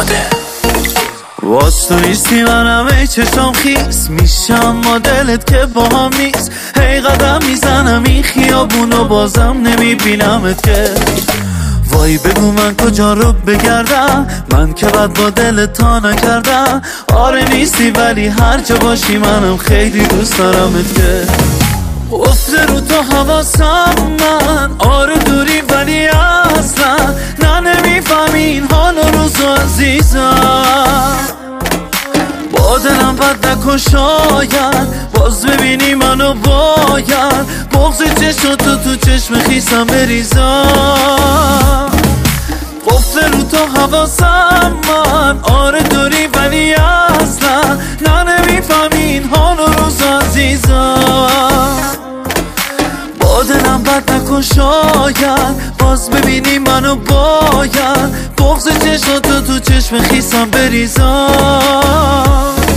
واس تو ایستی منم ای چشم خیس میشم مدلت که با هم نیست. هی قدم میزنم این خیابونو بازم نمیبینمت که. وای بگو من کجا رو بگردم، من که بد با دلت تا نکردم. آره نیستی ولی هر جا باشی منم خیلی دوست دارمت که. افته رو تو حواسم من، آره دوری ولی اصلا نه نمیفهمی این حال و روزو عزیزم. با دلم بد نکن شاید باز ببینی منو باید بغض چشم تو چشم خیسم بریزم. قفل رو تو حواسم من، آره دوری ولی اصلا نه نمیفهمی این حال و روز عزیزم. با دلم بد نکن شاید باز ببینی منو باید بغض چشم تو چشم خیسم بریزم.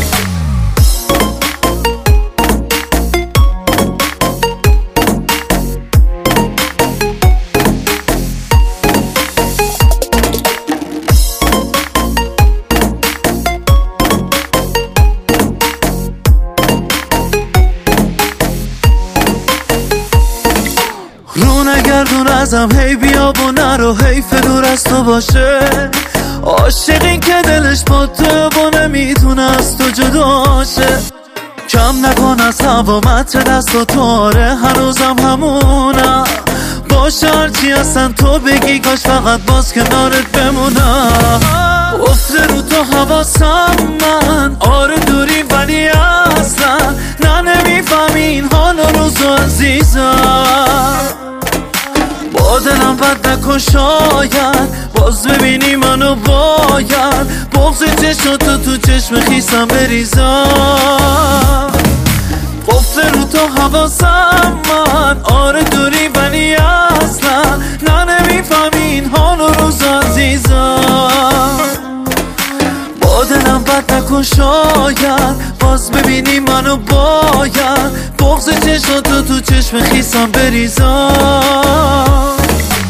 رو نگردون ازم هی بیا و نرو، حیف دور از تو باشه. عاشقین که دلش با تو و نمیتونه از تو جداشه. کم نکن از هوا متر دست و تواره هنوزم همونم. باشه هرچی هستن تو بگی کاش فقط باز کنارت بمونم. افته رو تو حواسم من، آره دوری ولی اصلا نه نمیفهمی این حال و روزو عزیزم. با دلم بد نکن شاید باز ببینی منو باید بغض چشم تو چشم خیسم بریزم. قفل رو تو حواسم من، آره دوری ولی اصلا نه نمیفهمی این حال و روز عزیزم. با دلم بد نکن شاید باز ببینی منو باید بغض چشم تو چشم خیسم بریزم.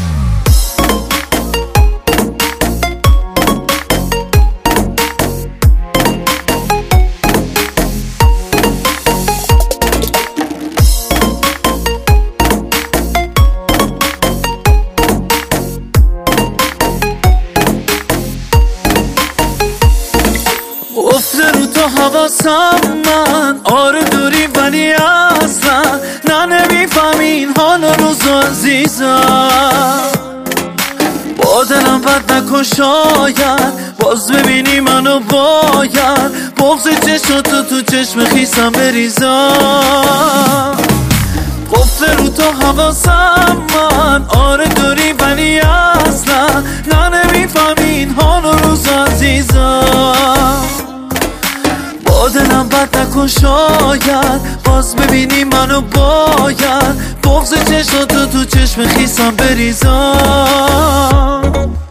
افته رو تو حواسم من، آره دوری ولی اصلا نه نمیفهمی این حال و روزو عزیزم. با دلم بد نکن شاید باز ببینی منو باید بغض چشم تو چشم خیسم بریزم. قفل رو تو حواسم من، آره دوری ولی اصلا نه نمیفهمی این حال و روزو عزیزم. با دلم بد نکن شاید باز ببینی منو باید بغض چشم تو چشم خیسم بریزم.